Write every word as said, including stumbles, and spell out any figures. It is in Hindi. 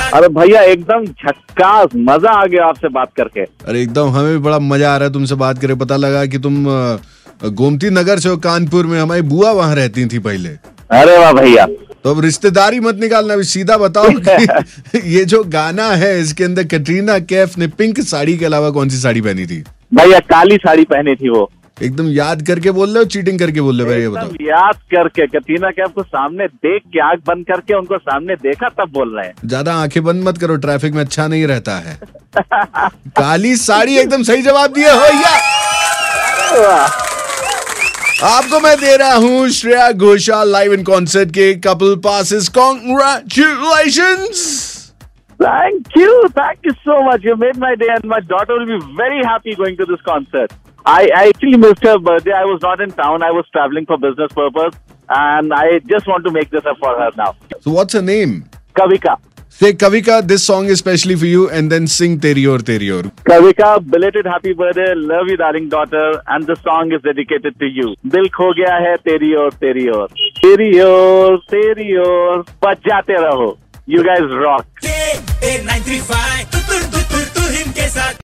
अरे भैया एकदम झक्कास, मजा आ गया आपसे बात करके। अरे एकदम, हमें भी बड़ा मजा आ रहा है तुमसे बात करे। पता लगा कि तुम गोमती नगर से हो, कानपुर में। हमारी बुआ वहाँ रहती थी पहले। अरे वाह भैया। तो अब रिश्तेदारी मत निकालना, अभी सीधा बताओ कि ये जो गाना है इसके अंदर कैटरीना कैफ ने पिंक साड़ी के अलावा कौन सी साड़ी पहनी थी? भैया काली साड़ी पहनी थी वो। एकदम याद करके बोल रहे हो, चीटिंग करके बोल रहे हो? भैया ये बताओ। याद करके, कैटरीना कैफ को सामने देख के, आंख बंद करके उनको सामने देखा तब बोल रहे हैं। ज्यादा आंखें बंद मत करो, ट्रैफिक में अच्छा नहीं रहता है। काली साड़ी, एकदम सही जवाब दिए हो भैया। आपको मैं दे रहा हूँ Shreya Ghoshal live in concert के couple passes. Congratulations. Thank you, thank you so much. You made my day, and my daughter will be very happy going to this concert. I, I actually missed her birthday. I was not in town. I was traveling for business purpose, and I just want to make this up for her now. So what's her name? Kavika. Say Kavika, this song is specially for you, and then sing Teri Aur Teri Aur. Kavika, belated happy birthday. Love you, darling daughter, and the song is dedicated to you. Dil kho gaya hai teri aur teri aur. Teri aur teri aur. बजाते रहो. You guys rock.